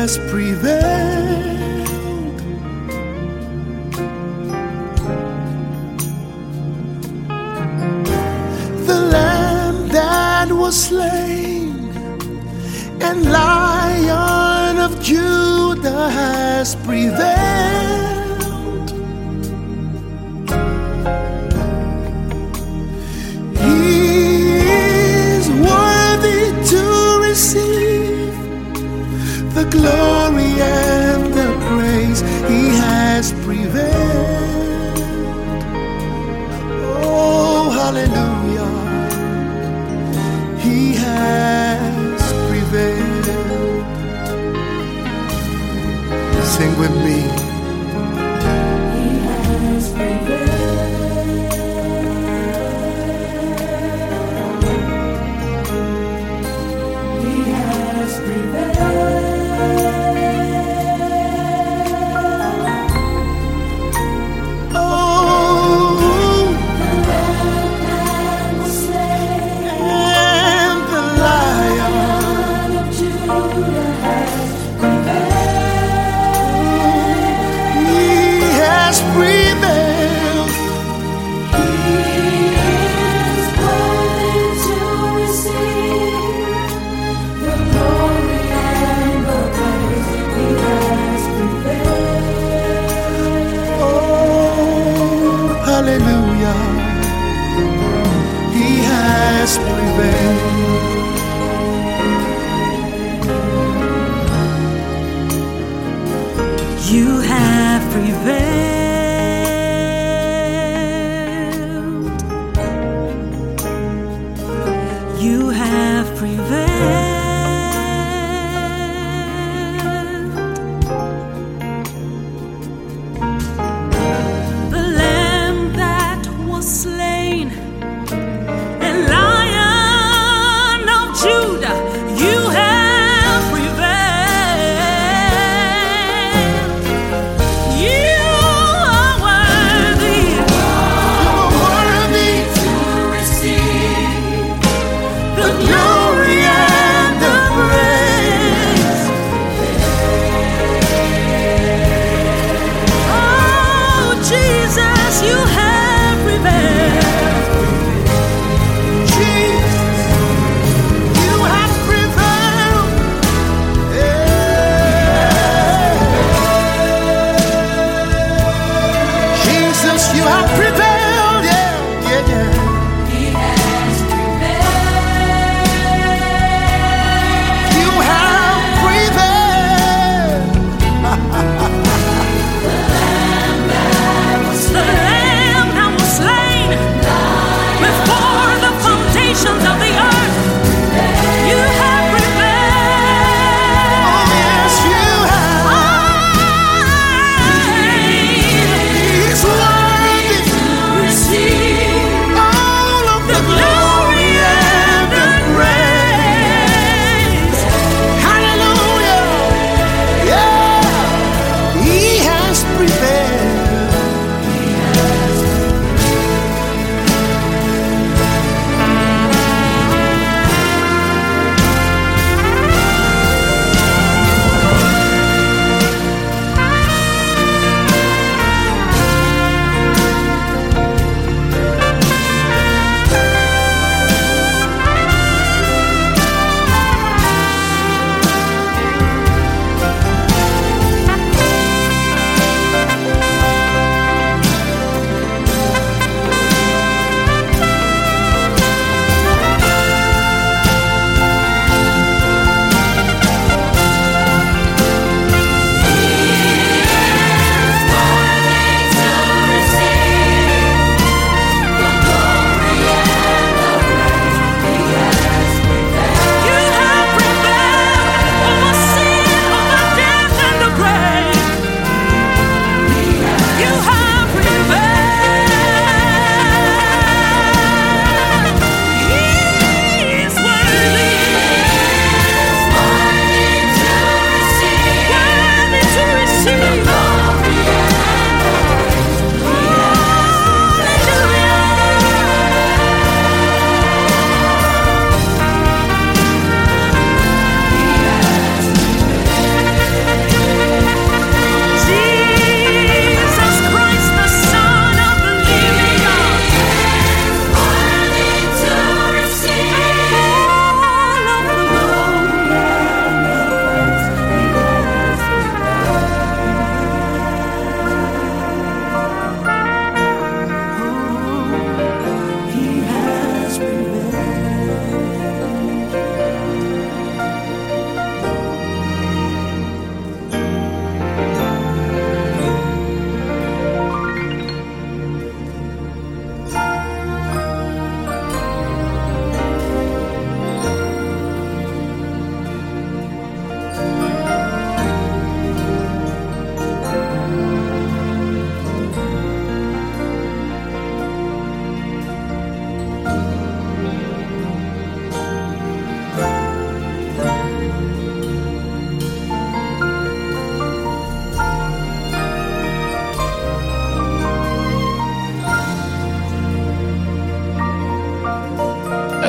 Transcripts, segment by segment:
has prevailed. The Lamb that was slain and Lion of Judah has prevailed. He is worthy to receive the glory and the praise. He has prevailed. Oh, hallelujah. He has prevailed. Sing with me. He has prevailed. He has prevailed. Oh, The Lamb that was slain, and the Lion. Lion of Judah has prevailed. He has prevailed. He is worthy to receive the glory and the praise. He has prevailed. Oh, hallelujah. He has prevailed. You have prevailed. You have prevailed. The Lamb that was slain and Lion of Judah, you have prevailed. You are worthy. You are worthy To receive the glory and the praise. Oh, Jesus, you have prevailed. Jesus, you have prevailed. Yeah. Jesus, you have prevailed. Yeah, yeah, yeah. He has prevailed.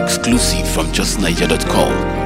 exclusive from justniger.com.